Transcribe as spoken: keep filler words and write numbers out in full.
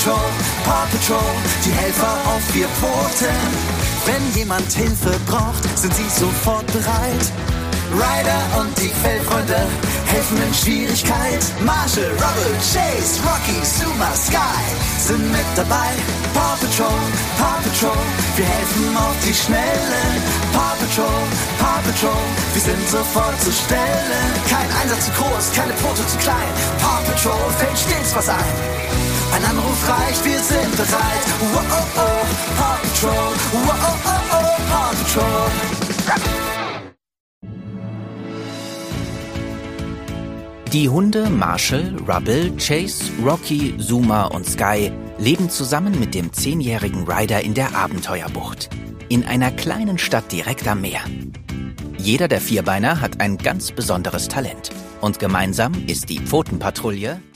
Patrol, Paw Patrol, die Helfer auf vier Pfoten. Wenn jemand Hilfe braucht, sind sie sofort bereit. Ryder und die Fellfreunde helfen in Schwierigkeit. Marshall, Rubble, Chase, Rocky, Zuma, Sky sind mit dabei. Paw Patrol, Paw Patrol, wir helfen auf die Schnelle. Paw Patrol, Paw Patrol, wir sind sofort zur Stelle. Kein Einsatz zu groß, keine Pfote zu klein. Paw Patrol fällt stets was ein. Ein Anruf reicht, wir sind bereit. Wow, oh, oh, Paw Patrol, wow, oh, oh, oh, Paw Patrol. Die Hunde Marshall, Rubble, Chase, Rocky, Zuma und Sky leben zusammen mit dem zehnjährigen Ryder in der Abenteuerbucht. In einer kleinen Stadt direkt am Meer. Jeder der Vierbeiner hat ein ganz besonderes Talent. Und gemeinsam ist die Pfotenpatrouille